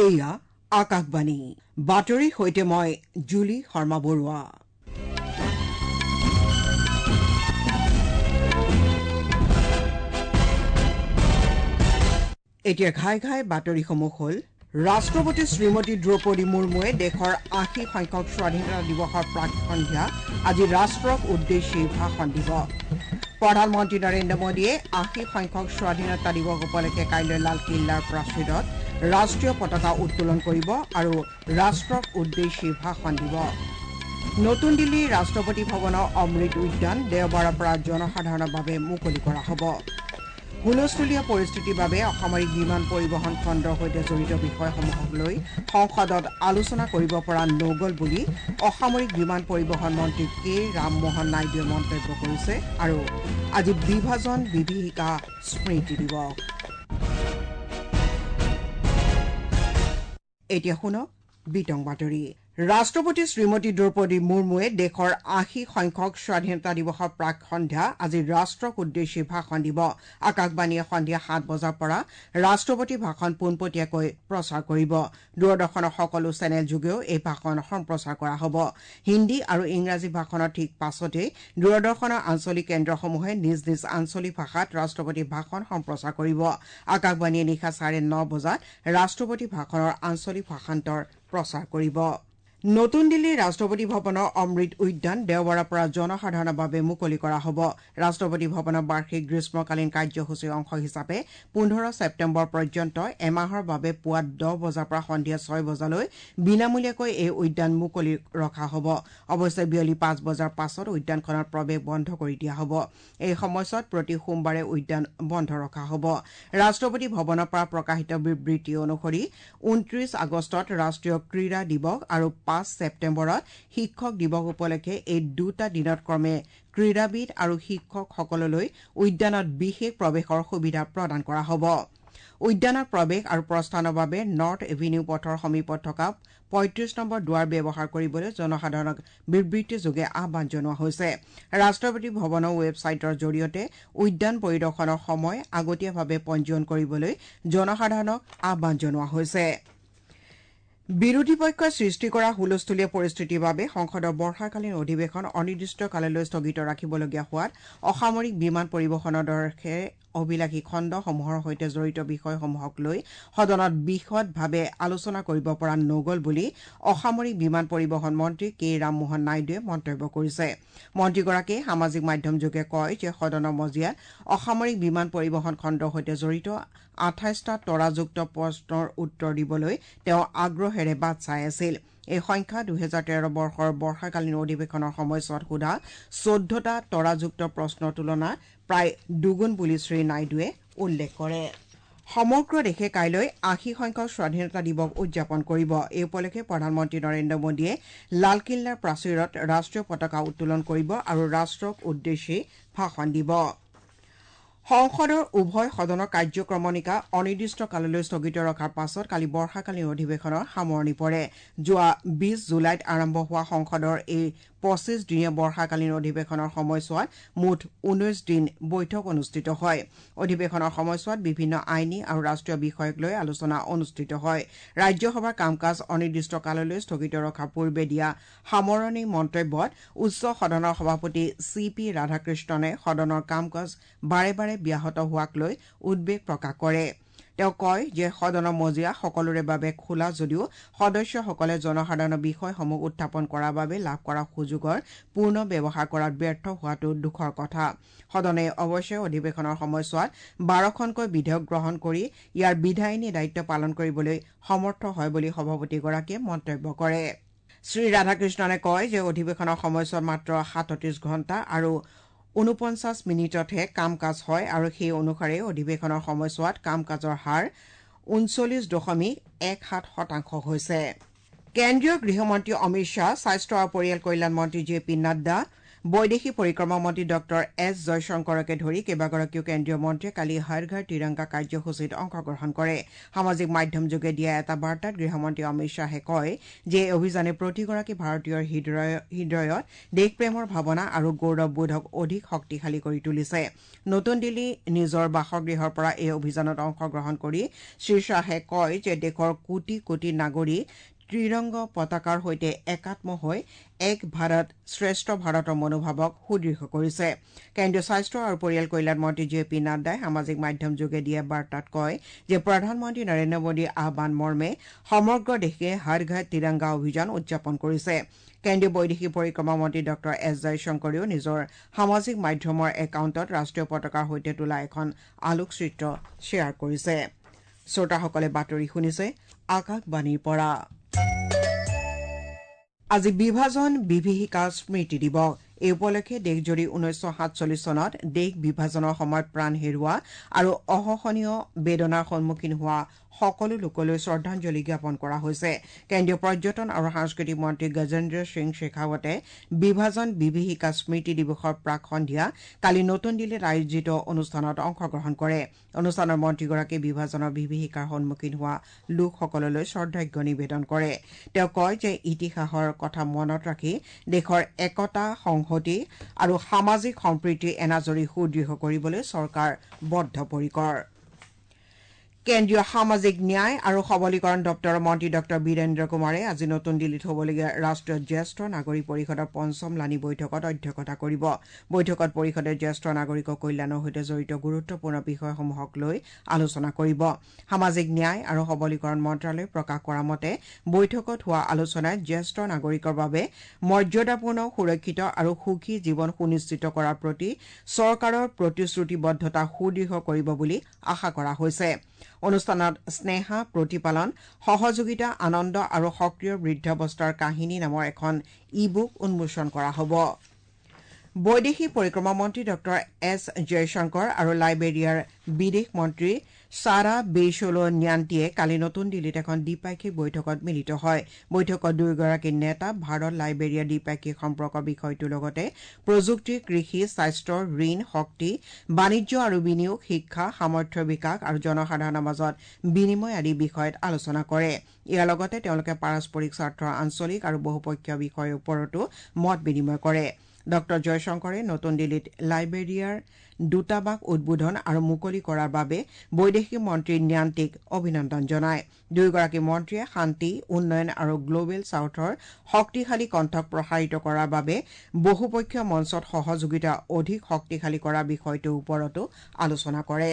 এয়া আকাশবাণী বাতৰিৰ সৈতে মই জুলি শৰ্মা বৰুৱা। এতিয়া ঘাই ঘাই বাতৰিসমূহ হ'ল ৰাষ্ট্ৰপতি শ্ৰীমতী দ্ৰৌপদী মুৰ্মুৱে দেশৰ ৮০ সংখ্যক স্বাধীনতা দিৱসৰ প্ৰাক সন্ধ্যা আজি ৰাষ্ট্ৰক উদ্দেশ্যি ভাষণ দিব। প্ৰধানমন্ত্ৰী নৰেন্দ্ৰ মোদীয়ে ৮০ সংখ্যক স্বাধীনতা দিৱস উপলক্ষে কাইলৈ লালকিল্লাৰ প্ৰাচীৰত ৰাষ্ট্ৰীয় পতাকা উত্তোলন কৰিব আৰু ৰাষ্ট্ৰক উদ্দেশ্যি ভাষণ দিব। নতুন দিল্লীৰ ৰাষ্ট্ৰপতি ভৱনৰ অমৃত উদ্যান দেওবাৰৰ পৰা জনসাধাৰণৰ বাবে মুকলি কৰা হ'ব। হুলস্থুলীয়া পৰিস্থিতিৰ বাবে অসামৰিক বিমান পৰিবহণ খণ্ডৰ সৈতে জড়িত বিষয়সমূহক লৈ সংসদত আলোচনা কৰিব পৰা নগ'ল বুলি অসামৰিক বিমান পৰিবহণ মন্ত্ৰী কে ৰামমোহন নাইডুৱে মন্তব্য কৰিছে আৰু আজি বিভাজন বিভীষিকা স্মৃতি দিৱস। এতিয়া শুনক বিতং বাতৰি। ৰাষ্ট্ৰপতি শ্ৰীমতী দ্ৰৌপদী মুৰ্মুৱে দেশৰ ৮০ সংখ্যক স্বাধীনতা দিৱসৰ প্ৰাক সন্ধ্যা আজি ৰাষ্ট্ৰক উদ্দেশ্যি ভাষণ দিব। আকাশবাণীয়ে সন্ধিয়া ৭ বজাৰ পৰা ৰাষ্ট্ৰপতিৰ ভাষণ পোনপটীয়াকৈ প্ৰচাৰ কৰিব। দূৰদৰ্শনৰ সকলো চেনেল যোগেও এই ভাষণ সম্প্ৰচাৰ কৰা হ'ব। হিন্দী আৰু ইংৰাজী ভাষণৰ ঠিক পাছতেই দূৰদৰ্শনৰ আঞ্চলিক কেন্দ্ৰসমূহে নিজ নিজ আঞ্চলিক ভাষাত ৰাষ্ট্ৰপতিৰ ভাষণ সম্প্ৰচাৰ কৰিব। আকাশবাণীয়ে নিশা 9:30 বজাত ৰাষ্ট্ৰপতিৰ ভাষণৰ আঞ্চলিক ভাষান্তৰ প্ৰচাৰ কৰিব। নতুন দিল্লীৰ ৰাষ্ট্ৰপতি ভৱনৰ অমৃত উদ্যান দেওবাৰৰ পৰা জনসাধাৰণৰ বাবে মুকলি কৰা হ'ব। ৰাষ্ট্ৰপতি ভৱনৰ বাৰ্ষিক গ্ৰীষ্মকালীন কাৰ্যসূচীৰ অংশ হিচাপে 15 ছেপ্টেম্বৰ পৰ্যন্ত এমাহৰ বাবে পুৱা 10 বজাৰ পৰা সন্ধিয়া 6 বজালৈ বিনামূলীয়াকৈ এই উদ্যান মুকলি ৰখা হ'ব। অৱশ্যে বিয়লি 5 বজাৰ পাছত উদ্যানখনত প্ৰৱেশ বন্ধ কৰি দিয়া হ'ব। এই সময়ছোৱাত প্ৰতি সোমবাৰে উদ্যান বন্ধ ৰখা হ'ব। ৰাষ্ট্ৰপতি ভৱনৰ পৰা প্ৰকাশিত বিবৃতি অনুসৰি 29 আগষ্টত ৰাষ্ট্ৰীয় ক্ৰীড়া দিৱস আৰু 5 ছেপ্টেম্বৰত শিক্ষক দিৱস উপলক্ষে এই দুটা দিনত ক্ৰমে ক্ৰীড়াবিদ আৰু শিক্ষকসকললৈ উদ্যানত বিশেষ প্ৰৱেশৰ সুবিধা প্ৰদান কৰা হ'ব। উদ্যানত প্ৰৱেশ আৰু প্ৰস্থানৰ বাবে নৰ্থ এভিনিউ পথৰ সমীপত থকা 35 নম্বৰ দুৱাৰ ব্যৱহাৰ কৰিবলৈ জনসাধাৰণক বিবৃতিযোগে আহ্বান জনোৱা হৈছে। ৰাষ্ট্ৰপতি ভৱনৰ ৱেবছাইটৰ জৰিয়তে উদ্যান পৰিদৰ্শনৰ সময় আগতীয়াভাৱে পঞ্জীয়ন কৰিবলৈ জনসাধাৰণক আহ্বান জনোৱা হৈছে। বিৰোধী পক্ষই সৃষ্টি কৰা হুলস্থুলীয়া পৰিস্থিতিৰ বাবে সংসদৰ বৰ্ষাকালীন অধিৱেশন অনিৰ্দিষ্টকাললৈ স্থগিত ৰাখিবলগীয়া হোৱাত অসামৰিক বিমান পৰিবহণৰ দৰে অভিলাষী খণ্ডসমূহৰ সৈতে জড়িত বিষয়সমূহক লৈ সদনত বিশদভাৱে আলোচনা কৰিব পৰা নগ'ল বুলি অসামৰিক বিমান পৰিবহণ মন্ত্ৰী কে ৰামমোহন নাইডুৱে মন্তব্য কৰিছে। মন্ত্ৰীগৰাকীয়ে সামাজিক মাধ্যমযোগে কয় যে সদনৰ মজিয়াত অসামৰিক বিমান পৰিবহণ খণ্ডৰ সৈতে জড়িত 28টা তৰাযুক্ত প্ৰশ্নৰ উত্তৰ দিবলৈ তেওঁ আগ্ৰহেৰে বাট চাই আছিল। এই সংখ্যা 2013 বৰ্ষৰ বৰ্ষাকালীন অধিৱেশনৰ সময়ছোৱাত সোধা 14টা তৰাযুক্ত প্ৰশ্নৰ তুলনাত প্ৰায় দুগুণ বুলি শ্ৰী নাইডুৱে উল্লেখ কৰে। সমগ্ৰ দেশে কাইলৈ ৮০ সংখ্যক স্বাধীনতা দিৱস উদযাপন কৰিব। এই উপলক্ষে প্ৰধানমন্ত্ৰী নৰেন্দ্ৰ মোদীয়ে লালকিল্লাৰ প্ৰাচীৰত ৰাষ্ট্ৰীয় পতাকা উত্তোলন কৰিব আৰু ৰাষ্ট্ৰক উদ্দেশ্যি ভাষণ দিব। সংসদৰ উভয় সদনৰ কাৰ্যক্ৰমণিকা অনিৰ্দিষ্টকাললৈ স্থগিত ৰখাৰ পাছত কালি বৰ্ষাকালীন অধিৱেশনৰ সামৰণি পৰে। যোৱা 20 জুলাইত আৰম্ভ হোৱা সংসদৰ এই 25-দিনীয়া বৰ্ষাকালীন অধিৱেশনৰ সময়ছোৱাত মুঠ 19 দিন বৈঠক অনুষ্ঠিত হয়। অধিৱেশনৰ সময়ছোৱাত বিভিন্ন আইনী আৰু ৰাষ্ট্ৰীয় বিষয়ক লৈ আলোচনা অনুষ্ঠিত হয়। ৰাজ্যসভাৰ কাম কাজ অনিৰ্দিষ্টকাললৈ স্থগিত ৰখাৰ পূৰ্বে দিয়া সামৰণি মন্তব্যত উচ্চ সদনৰ সভাপতি CP ৰাধাকৃষ্ণনে সদনৰ কাম কাজ বাৰে বাৰে ব্যাহত হোৱাক লৈ উদ্বেগ প্ৰকাশ কৰে। তেওঁ কয় যে সদনৰ মজিয়া সকলোৰে বাবে খোলা যদিও সদস্যসকলে জনসাধাৰণৰ বিষয়সমূহ উত্থাপন কৰাৰ বাবে লাভ কৰা সুযোগৰ পূৰ্ণ ব্যৱহাৰ কৰাত ব্যৰ্থ হোৱাটো দুখৰ কথা। সদনে অৱশ্যে অধিৱেশনৰ সময়ছোৱাত 12খনকৈ বিধেয়ক গ্ৰহণ কৰি ইয়াৰ বিধায়িনী দায়িত্ব পালন কৰিবলৈ সমৰ্থ হয় বুলি সভাপতিগৰাকীয়ে মন্তব্য কৰে। শ্ৰী ৰাধাকৃষ্ণনে কয় যে অধিৱেশনৰ সময়ছোৱাত মাত্ৰ 37 ঘণ্টা আৰু 49 মিনিটতহে কাম কাজ হয় আৰু সেই অনুসাৰে অধিৱেশনৰ সময়ছোৱাত কাম কাজৰ হাৰ 39.17% হৈছে। কেন্দ্ৰীয় গৃহমন্ত্ৰী অমিত শ্বাহ, স্বাস্থ্য আৰু পৰিয়াল কল্যাণ মন্ত্ৰী JP নাড্ডা, বৈদেশিক পৰিক্ৰমা মন্ত্ৰী ডক্টৰ এছ জয়শংকৰকে ধৰি কেইবাগৰাকীও কেন্দ্ৰীয় মন্ত্ৰীয়ে কালি হৰ ঘৰ তিৰংগা কাৰ্যসূচীত অংশগ্ৰহণ কৰে সামাজিক মাধ্যমযোগে দিয়া এটা বাৰ্তাত গৃহমন্ত্ৰী অমিত শ্বাহে কয় যে এই অভিযানে প্ৰতিগৰাকী ভাৰতীয়ৰ হৃদয়ত দেশপ্ৰেমৰ ভাৱনা আৰু গৌৰৱবোধক অধিক শক্তিশালী কৰি তুলিছে নতুন দিল্লী নিজৰ বাসগৃহৰ পৰা এই অভিযানত অংশগ্ৰহণ কৰি শ্ৰীশ্বাহে কয় যে দেশৰ কোটি কোটি নাগৰিক ত্ৰিৰংগ পতাকাৰ সৈতে একাত্ম হৈ এক ভাৰত শ্ৰেষ্ঠ ভাৰতৰ মনোভাৱক সুদৃঢ় কৰিছে কেন্দ্ৰীয় স্বাস্থ্য আৰু পৰিয়াল কল্যাণ মন্ত্ৰী জে পি নাড্ডাই সামাজিক মাধ্যমযোগে দিয়া বাৰ্তাত কয় যে প্ৰধানমন্ত্ৰী নৰেন্দ্ৰ মোদীৰ আহ্বান মৰ্মে সমগ্ৰ দেশে হৰ ঘৰ তিৰংগা অভিযান উদযাপন কৰিছে কেন্দ্ৰীয় বৈদেশিক পৰিক্ৰমা মন্ত্ৰী ডক্টৰ এছ জয়শংকৰেও নিজৰ সামাজিক মাধ্যমৰ একাউণ্টত ৰাষ্ট্ৰীয় পতাকাৰ সৈতে তোলা এখন আলোকচিত্ৰ শ্বেয়াৰ কৰিছে শ্ৰোতাসকলে বাতৰি শুনিছে আকাশবাণীৰ পৰা আজি বিভাজন বিভীষিকা স্মৃতি দিৱস এই উপলক্ষে দেশজুৰি 1947 চনত দেশ বিভাজনৰ সময়ত প্ৰাণ হেৰুওৱা আৰু অসহনীয় বেদনাৰ সন্মুখীন হোৱা সকলো লোকলৈ শ্ৰদ্ধাঞ্জলি জ্ঞাপন কৰা হৈছে কেন্দ্ৰীয় পৰ্যটন আৰু সাংস্কৃতিক মন্ত্ৰী গজেন্দ্ৰ সিং শেখাৱতে বিভাজন বিভীষিকা স্মৃতি দিৱসৰ প্ৰাক সন্ধিয়া কালি নতুন দিল্লীত আয়োজিত অনুষ্ঠানত অংশগ্ৰহণ কৰে অনুষ্ঠানৰ মন্ত্ৰীগৰাকীয়ে বিভাজনৰ বিভীষিকাৰ সন্মুখীন হোৱা লোকসকললৈ শ্ৰদ্ধাৰ্ঘ্য নিবেদন কৰে তেওঁ কয় যে ইতিহাসৰ কথা মনত ৰাখি দেশৰ একতা সংহতি আৰু সামাজিক সম্প্ৰীতি এনাজৰী সুদৃঢ় কৰিবলৈ চৰকাৰ বদ্ধপৰিকৰ কেন্দ্ৰীয় সামাজিক ন্যায় আৰু সবলীকৰণ দপ্তৰৰ মন্ত্ৰী ডক্টৰ বীৰেন্দ্ৰ কুমাৰে আজি নতুন দিল্লীত হ'বলগীয়া ৰাষ্ট্ৰীয় জ্যেষ্ঠ নাগৰিক পৰিষদৰ পঞ্চম লানি বৈঠকত অধ্যক্ষতা কৰিব বৈঠকত পৰিষদে জ্যেষ্ঠ নাগৰিকৰ কল্যাণৰ সৈতে জড়িত গুৰুত্বপূৰ্ণ বিষয়সমূহক লৈ আলোচনা কৰিব সামাজিক ন্যায় আৰু সবলীকৰণ মন্ত্ৰালয়ে প্ৰকাশ কৰা মতে বৈঠকত হোৱা আলোচনাত জ্যেষ্ঠ নাগৰিকৰ বাবে মৰ্যাদাপূৰ্ণ সুৰক্ষিত আৰু সুখী জীৱন সুনিশ্চিত কৰাৰ প্ৰতি চৰকাৰৰ প্ৰতিশ্ৰুতিবদ্ধতা সুদৃঢ় কৰিব বুলি আশা কৰা হৈছে অনুষ্ঠানত স্নেহা প্ৰতিপালন সহযোগিতা আনন্দ আৰু সক্ৰিয় বৃদ্ধাৱস্থাৰ কাহিনী নামৰ এখন ই-বুক উন্মোচন কৰা হ'ব বৈদেশিক পৰিক্ৰমা মন্ত্ৰী ডক্টৰ এছ জয়শংকৰ আৰু লাইবেৰিয়াৰ বিদেশ মন্ত্ৰী সাৰা বেইশলো ন্যান্তিয়ে কালি নতুন দিল্লীত এখন দ্বিপাক্ষিক বৈঠকত মিলিত হয় বৈঠকত দুয়োগৰাকী নেতা ভাৰত লাইবেৰিয়া দ্বিপাক্ষিক সম্পৰ্কৰ বিষয়টোৰ লগতে প্ৰযুক্তি কৃষি স্বাস্থ্য ঋণ শক্তি বাণিজ্য আৰু বিনিয়োগ শিক্ষা সামৰ্থ্য বিকাশ আৰু জনসাধাৰণৰ মাজত বিনিময় আদি বিষয়ত আলোচনা কৰে ইয়াৰ লগতে তেওঁলোকে পাৰস্পৰিক স্বাৰ্থৰ আঞ্চলিক আৰু বহুপক্ষীয় বিষয়ৰ ওপৰতো মত বিনিময় কৰে ডক্টৰ জয়শংকৰে নতুন দিল্লীত লাইবেৰিয়াৰ দূতাবাস উদ্বোধন আৰু মুকলি কৰাৰ বাবে বৈদেশিক মন্ত্ৰী ন্যান্তিক অভিনন্দন জনায় দুয়োগৰাকী মন্ত্ৰীয়ে শান্তি উন্নয়ন আৰু গ্লোবেল সাউথৰ শক্তিশালী কণ্ঠক প্ৰসাৰিত কৰাৰ বাবে বহুপক্ষীয় মঞ্চত সহযোগিতা অধিক শক্তিশালী কৰা বিষয়টোৰ ওপৰতো আলোচনা কৰে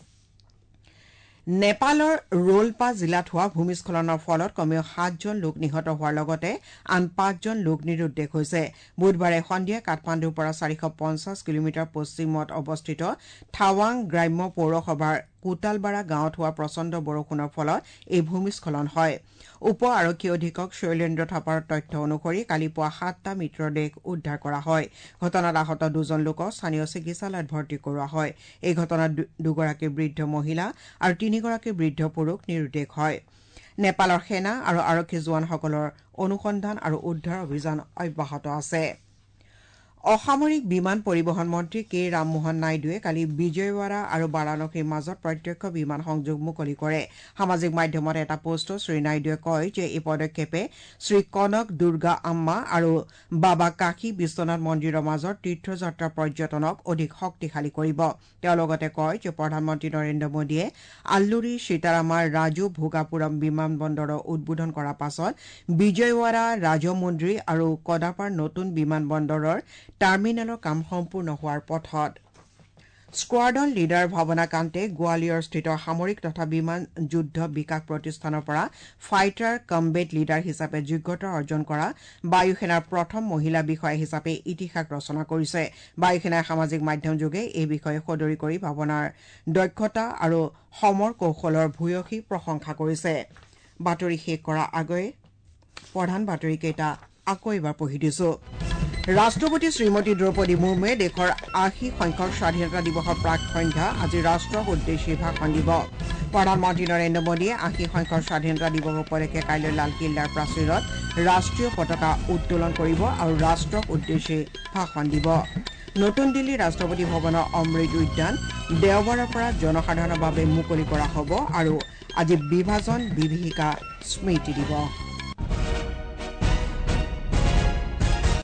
নেপালৰ ৰোলপা জিলাত হোৱা ভূমিস্খলনৰ ফলত কমেও 7জন লোক নিহত হোৱাৰ লগতে আন 5জন লোক নিৰুদ্দেশ হৈছে বুধবাৰে সন্ধিয়া কাঠমাণ্ডুৰ পৰা 450 কিলোমিটাৰ পশ্চিমত অৱস্থিত থাৱাং গ্ৰাম্য পৌৰসভাৰ কোটালবাৰা গাঁৱত হোৱা প্ৰচণ্ড বৰষুণৰ ফলত এই ভূমিস্খলন হয় উপ আৰক্ষী অধীক্ষক শৈলেন্দ্ৰ থাপাৰ তথ্য অনুসৰি কালি পুৱা 7টা মৃতদেহ উদ্ধাৰ কৰা হয় ঘটনাত আহত 2জন লোকক স্থানীয় চিকিৎসালয়ত ভৰ্তি কৰোৱা হয় এই ঘটনাত দুগৰাকী বৃদ্ধ মহিলা আৰু 3গৰাকী বৃদ্ধ পুৰুষ নিৰুদ্দেশ হয় নেপালৰ সেনা আৰু আৰক্ষী জোৱানসকলৰ অনুসন্ধান আৰু উদ্ধাৰ অভিযান অব্যাহত আছে অসামৰিক বিমান পৰিবহণ মন্ত্ৰী কে ৰামমোহন নাইডুৱে কালি বিজয়ৱাড়া আৰু বাৰাণসীৰ মাজত প্ৰত্যক্ষ বিমান সংযোগ মুকলি কৰে সামাজিক মাধ্যমত এটা পোষ্টত শ্ৰী নাইডুৱে কয় যে এই পদক্ষেপে শ্ৰী কনক দুৰ্গা আম্মা আৰু বাবা কাশী বিশ্বনাথ মন্দিৰৰ মাজত তীৰ্থযাত্ৰা পৰ্যটনক অধিক শক্তিশালী কৰিব তেওঁ লগতে কয় যে প্ৰধানমন্ত্ৰী নৰেন্দ্ৰ মোদীয়ে আল্লুৰী সীতাৰামাৰ ৰাজু ভোগাপুৰম বিমানবন্দৰৰ উদ্বোধন কৰাৰ পাছত বিজয়ৱাড়া ৰাজমুন্দ্ৰী আৰু কডাপাৰ নতুন বিমানবন্দৰৰ টাৰ্মিনেলৰ কাম সম্পূৰ্ণ হোৱাৰ পথত স্কোৱাড্ৰন লিডাৰ ভাৱনা কান্তে গোৱালিয়ৰস্থিত সামৰিক তথা বিমান যুদ্ধ বিকাশ প্ৰতিষ্ঠানৰ পৰা ফাইটাৰ কম্বেট লিডাৰ হিচাপে যোগ্যতা অৰ্জন কৰা বায়ুসেনাৰ প্ৰথম মহিলা বিষয়া হিচাপে ইতিহাস ৰচনা কৰিছে বায়ুসেনাই সামাজিক মাধ্যমযোগে এই বিষয়ে সদৰি কৰি ভাৱনাৰ দক্ষতা আৰু সমৰ কৌশলৰ ভূয়সী প্ৰশংসা কৰিছে বাতৰি শেষ কৰাৰ আগতে প্ৰধান বাতৰিকেইটা আকৌ এবাৰ পঢ়ি দিছো ৰাষ্ট্ৰপতি শ্ৰীমতী দ্ৰৌপদী মুৰ্মুৱে দেশৰ 80 সংখ্যক স্বাধীনতা দিৱসৰ প্ৰাক সন্ধ্যা আজি ৰাষ্ট্ৰক উদ্দেশ্যি ভাষণ দিব প্ৰধানমন্ত্ৰী নৰেন্দ্ৰ মোদীয়ে ৮০ সংখ্যক স্বাধীনতা দিৱস উপলক্ষে কাইলৈ লালকিল্লাৰ প্ৰাচীৰত ৰাষ্ট্ৰীয় পতাকা উত্তোলন কৰিব আৰু ৰাষ্ট্ৰক উদ্দেশ্যি ভাষণ দিব নতুন দিল্লীৰ ৰাষ্ট্ৰপতি ভৱনৰ অমৃত উদ্যান দেওবাৰৰ পৰা জনসাধাৰণৰ বাবে মুকলি কৰা হ'ব আৰু আজি বিভাজন বিভীষিকা স্মৃতি দিৱস